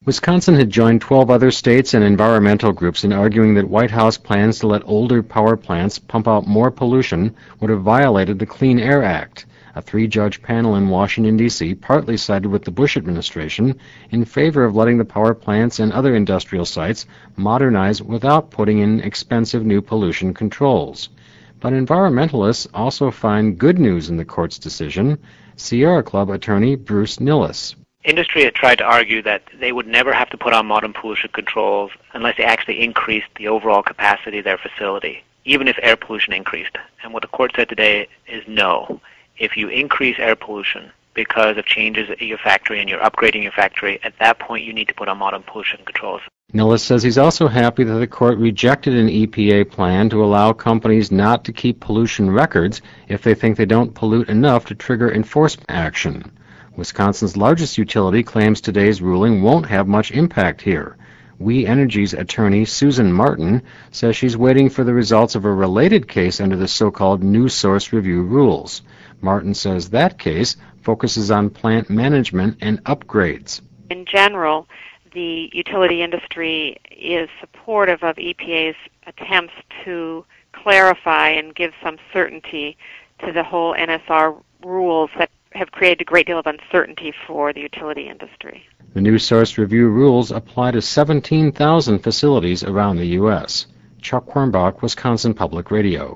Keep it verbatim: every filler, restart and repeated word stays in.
Wisconsin had joined twelve other states and environmental groups in arguing that White House plans to let older power plants pump out more pollution would have violated the Clean Air Act. A three-judge panel in Washington, D C partly sided with the Bush administration in favor of letting the power plants and other industrial sites modernize without putting in expensive new pollution controls. But environmentalists also find good news in the court's decision. Sierra Club attorney Bruce Nilles. Industry had tried to argue that they would never have to put on modern pollution controls unless they actually increased the overall capacity of their facility, even if air pollution increased. And what the court said today is no. If you increase air pollution because of changes at your factory and you're upgrading your factory, at that point you need to put on modern pollution controls. Nilles says he's also happy that the court rejected an E P A plan to allow companies not to keep pollution records if they think they don't pollute enough to trigger enforcement action. Wisconsin's largest utility claims today's ruling won't have much impact here. We Energy's attorney Susan Martin says she's waiting for the results of a related case under the so-called New Source Review rules. Martin says that case focuses on plant management and upgrades. In general, the utility industry is supportive of E P A's attempts to clarify and give some certainty to the whole N S R rules that have created a great deal of uncertainty for the utility industry. The New Source Review rules apply to seventeen thousand facilities around the U S Chuck Quirmbach, Wisconsin Public Radio.